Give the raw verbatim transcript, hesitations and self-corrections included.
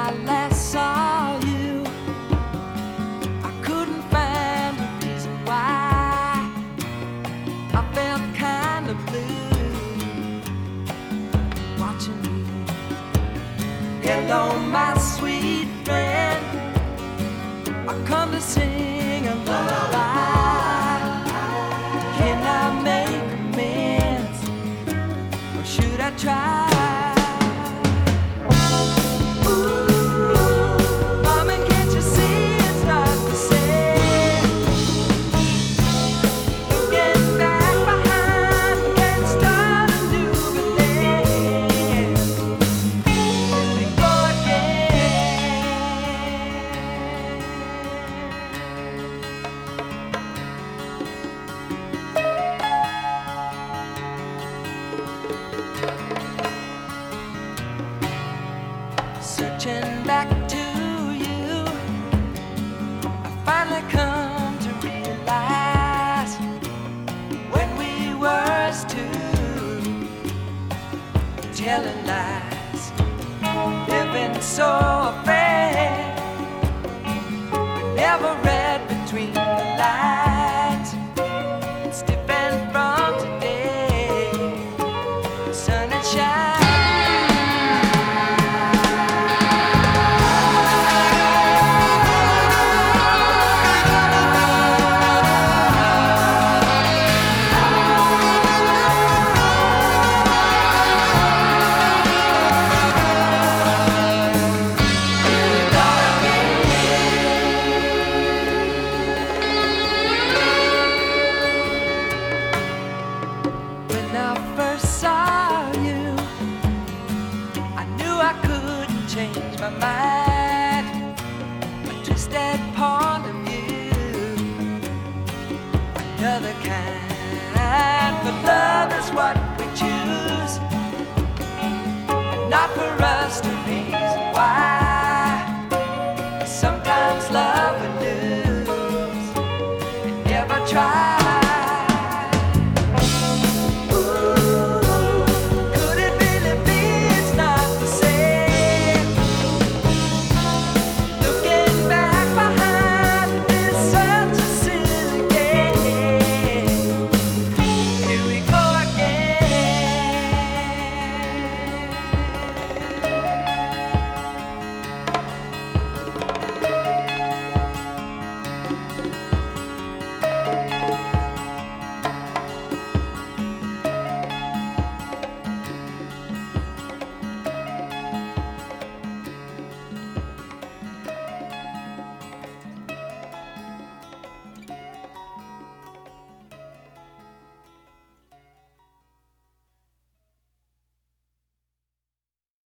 I last saw you, I couldn't find a reason why I felt kind of blue watching you. Hello, my sweet friend, I come to sing a lullaby. Can I make amends, or should I try? Searching back to you, I finally come to realize when we were as two, telling lies, living so afraid. We never read between the lines. It's different from today. The sun and shine. When I first saw you, I knew I couldn't change my mind. A twisted point of view, another kind. But love is what we choose, not for